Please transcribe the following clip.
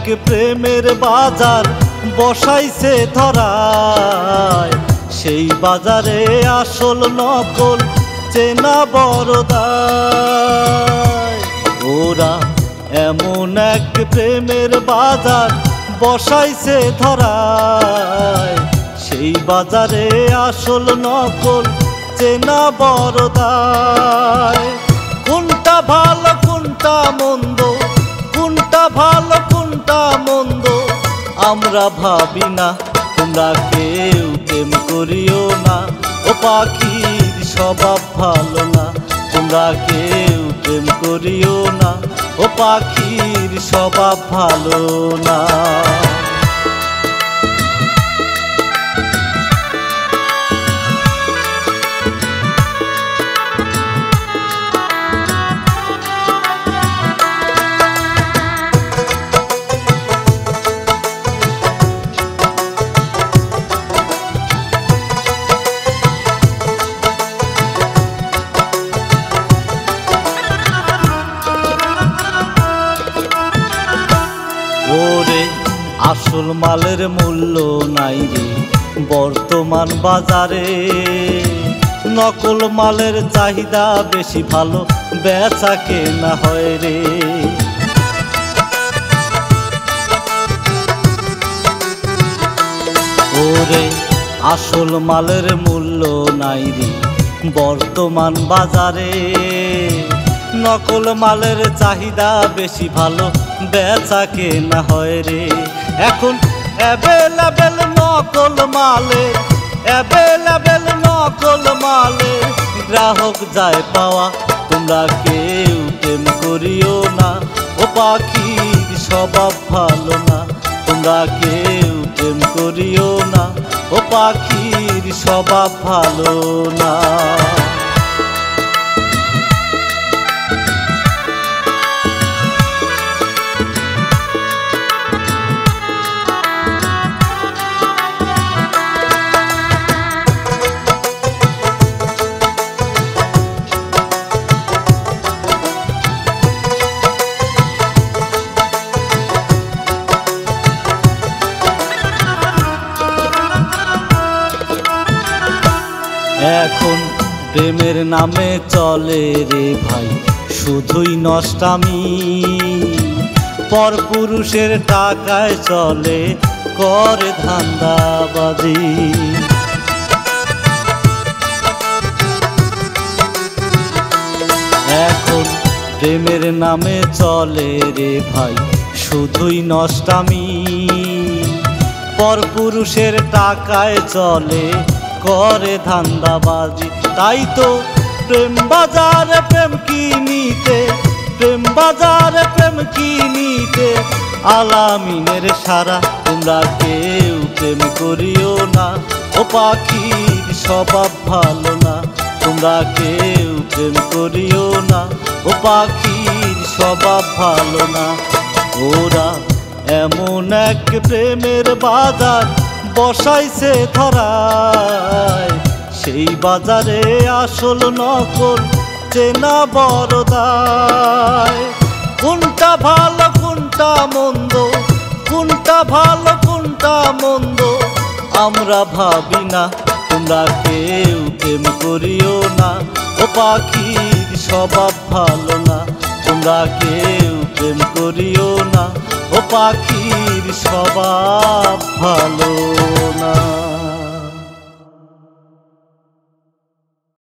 প্রেমের বাজার বসাইছে ধরায়, সেই বাজারে আসল নকল চেনা বড় দায়। ওরা এমন এক প্রেমের বাজার বসাইছে ধরায়, সেই বাজারে আসল নকল চেনা বড় দায়। কোনটা ভালো কোনটা মন্দ, কোনটা ভালো কোনটা মন্দ আমরা ভাবি না, তোমরা কেউ প্রেম করিও না। ও পাখির স্বভাব ভালো না, তোমরা কেউ প্রেম করিও না। ও পাখির স্বভাব ভালো না। ওরে আসল মালের মূল্য নাই রে বর্তমান বাজারে, নকল মালের চাহিদা বেশি, ভালো বেচা কেনা হয় রে। ওরে আসল মালের মূল্য নাই রে বর্তমান বাজারে, নকল মালের চাহিদা বেশি, ভালো বেচা কেনা হয় রে। এখন অ্যাভেলেবেল নকল মালের, অ্যাভেলেবেল নকল মালের গ্রাহক যায় পাওয়া, তোমরা কেউ প্রেম করিও না। ও পাখির স্বভাব ভালো না, তোমরা কেউ প্রেম করিও না। ও পাখির স্বভাব ভালো না। এখন প্রেমের নামে চলে রে ভাই শুধুই নষ্টামি, পরপুরুষের টাকায় চলে করে ধান্দাবাজি। এখন প্রেমের নামে চলে রে ভাই শুধুই নষ্টামি, পরপুরুষের টাকায় চলে করে ধান্দাবাজি। তাই তো প্রেম বাজারে প্রেম কিনিতে, প্রেম বাজারে প্রেম কিনিতে আলামিনের সারা, তোমরা কেউ প্রেম করিও না। ও পাখির স্বভাব ভালো না, তোমরা কেউ প্রেম করিও না। ও পাখির স্বভাব ভালো না। ওরা এমন এক প্রেমের বাজার বসাইছে ধরায়, সেই বাজারে আসল নকল চেনা বড় দায়। কোনটা ভালো কোনটা মন্দ, কোনটা ভালো কোনটা মন্দ আমরা ভাবি না, তোমরা কেউ প্রেম করিও না। ও পাখির স্বভাব ভালো না, তোমরা কেউ প্রেম করিও না। ও পাখির স্বভাব ভালো না।